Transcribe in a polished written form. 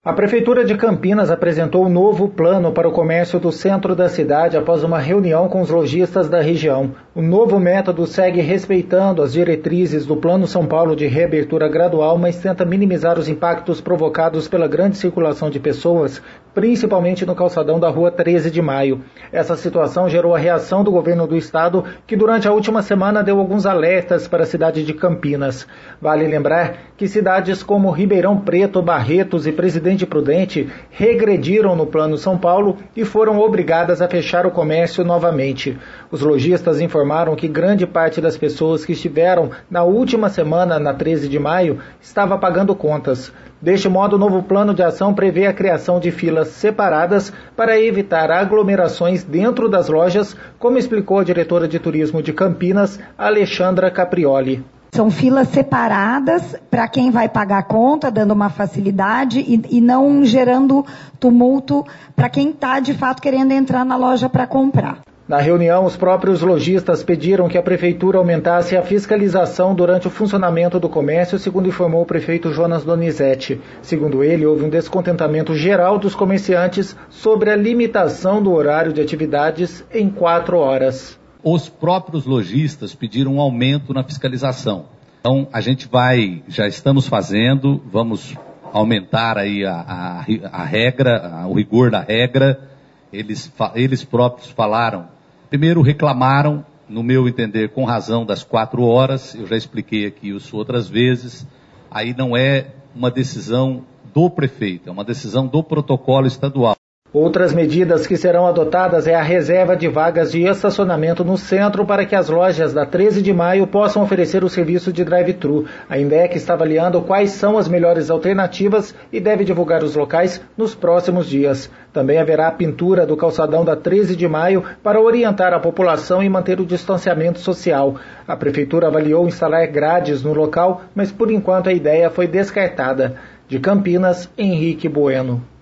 A Prefeitura de Campinas apresentou um novo plano para o comércio do centro da cidade após uma reunião com os lojistas da região. O novo método segue respeitando as diretrizes do Plano São Paulo de reabertura gradual, mas tenta minimizar os impactos provocados pela grande circulação de pessoas, principalmente no calçadão da Rua 13 de Maio. Essa situação gerou a reação do governo do estado, que durante a última semana deu alguns alertas para a cidade de Campinas. Vale lembrar que cidades como Ribeirão Preto, Barretos e Presidente Prudente regrediram no Plano São Paulo e foram obrigadas a fechar o comércio novamente. Os lojistas informaram que grande parte das pessoas que estiveram na última semana, na 13 de maio, estava pagando contas. Deste modo, o novo plano de ação prevê a criação de filas separadas para evitar aglomerações dentro das lojas, como explicou a diretora de turismo de Campinas, Alexandra Caprioli. São filas separadas para quem vai pagar a conta, dando uma facilidade e não gerando tumulto para quem está, de fato, querendo entrar na loja para comprar. Na reunião, os próprios lojistas pediram que a Prefeitura aumentasse a fiscalização durante o funcionamento do comércio, segundo informou o prefeito Jonas Donizete. Segundo ele, houve um descontentamento geral dos comerciantes sobre a limitação do horário de atividades em 4 horas. Os próprios lojistas pediram um aumento na fiscalização. Então, a gente já estamos fazendo, vamos aumentar aí a regra, o rigor da regra. Eles próprios falaram, primeiro reclamaram, no meu entender, com razão das 4 horas, eu já expliquei aqui isso outras vezes, aí não é uma decisão do prefeito, é uma decisão do protocolo estadual. Outras medidas que serão adotadas é a reserva de vagas de estacionamento no centro para que as lojas da 13 de maio possam oferecer o serviço de drive-thru. A INDEC está avaliando quais são as melhores alternativas e deve divulgar os locais nos próximos dias. Também haverá a pintura do calçadão da 13 de maio para orientar a população e manter o distanciamento social. A Prefeitura avaliou instalar grades no local, mas por enquanto a ideia foi descartada. De Campinas, Henrique Bueno.